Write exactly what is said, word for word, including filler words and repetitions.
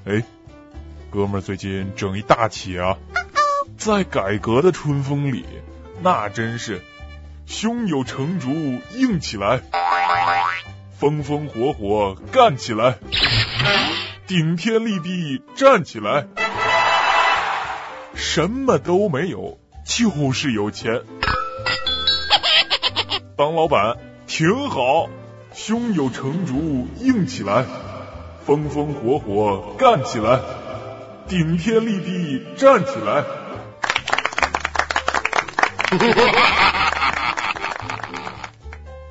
哎，哥们儿最近整一大企啊，在改革的春风里，那真是胸有成竹硬起来，风风火火干起来，顶天立地站起来，什么都没有，就是有钱。当老板挺好，胸有成竹硬起来，风风火火干起来，顶天立地站起来。